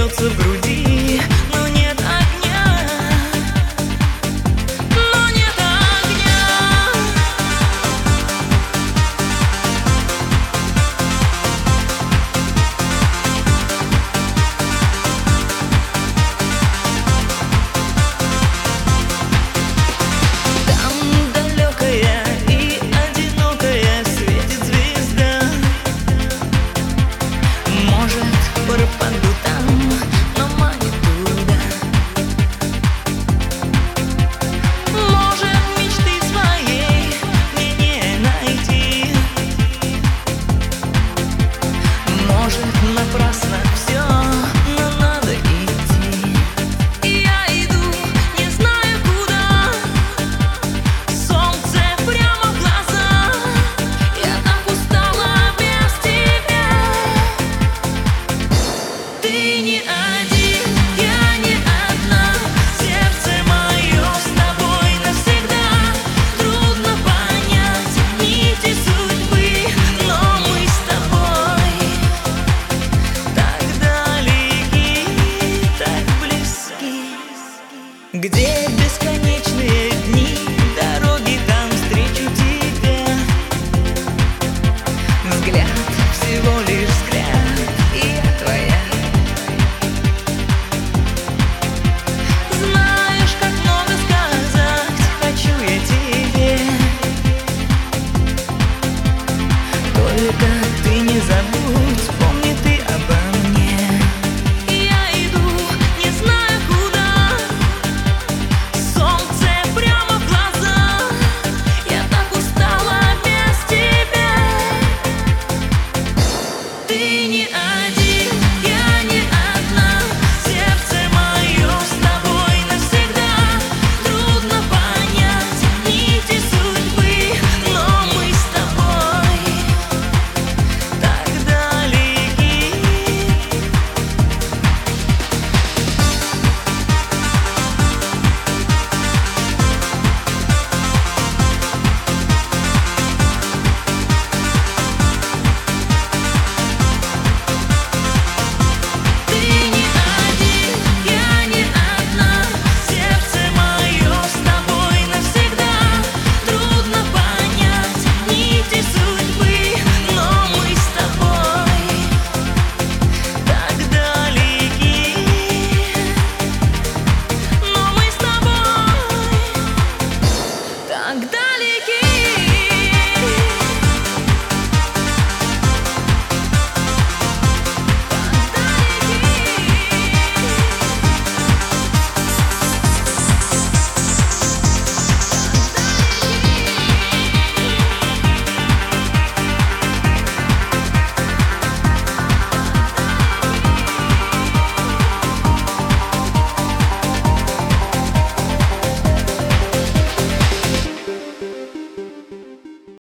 бьется в груди, но нет огня, но нет огня. Там далекая и одинокая светит звезда. Может, пропаду там, но манит туда. Может, мечты своей мне не найти. Может, напрасно все, но надо идти. И я иду, не знаю куда. Солнце прямо в глаза. Я так устала без тебя. Ты не один, я не одна. Сердце мое с тобой навсегда. Трудно понять нити судьбы, но мы с тобой так далеки, так близки. Где бесконечные дни, дороги, там встречу тебя. Взгляд, всего лишь взгляд, и я твоя. Знаешь, как много сказать хочу я тебе. Только ты не забудь, помни ты обо мне. И я иду, не знаю куда. Солнце прямо в глаза. Я так устала без тебя. Ты не